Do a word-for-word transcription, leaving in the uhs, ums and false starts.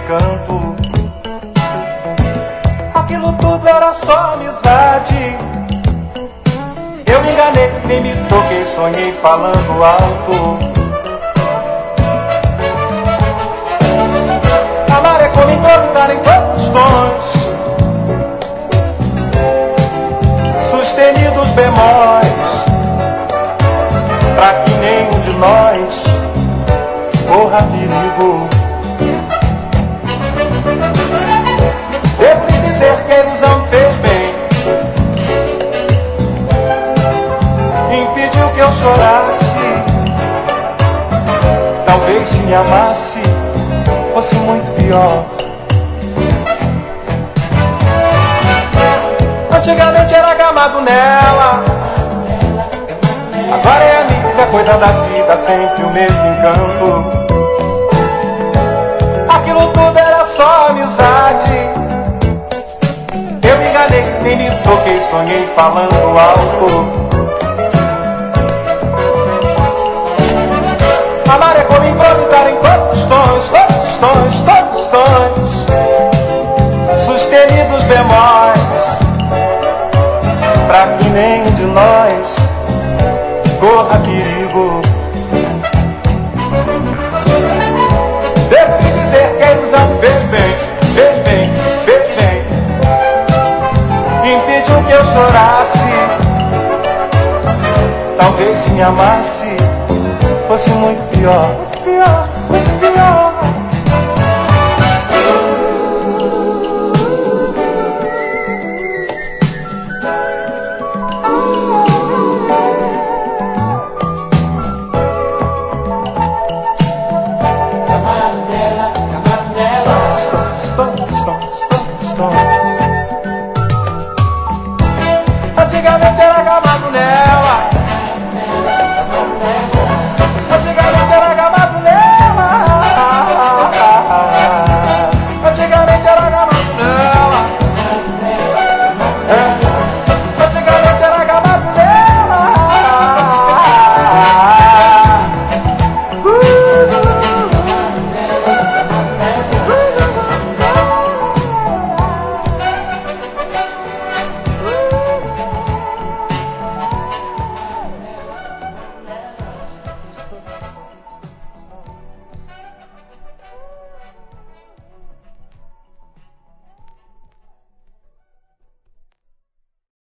encanto. Aquilo tudo era só amizade. Eu me enganei, nem me toquei, sonhei falando alto. Amar é como encontrar em tantos tons, sustenidos bemóis, pra que nenhum de nós corra perigo. Devo lhe dizer que a ilusão me fez bem, impediu que eu chorasse. Talvez se me amasse fosse muito pior. Antigamente era gamado nela, agora é amiga, coisa da vida, sempre o mesmo encanto. Aquilo tudo era só amizade. Eu me enganei, nem me toquei, sonhei falando alto. Amar é como improvisar em todos os tons, todos os tons, todos os tons, sustenidos bemóis, pra que nenhum de nós corra perigo. Devo lhe dizer que a ilusão fez bem, fez bem, fez bem, impediu que eu chorasse. Talvez se me amasse fosse muito pior.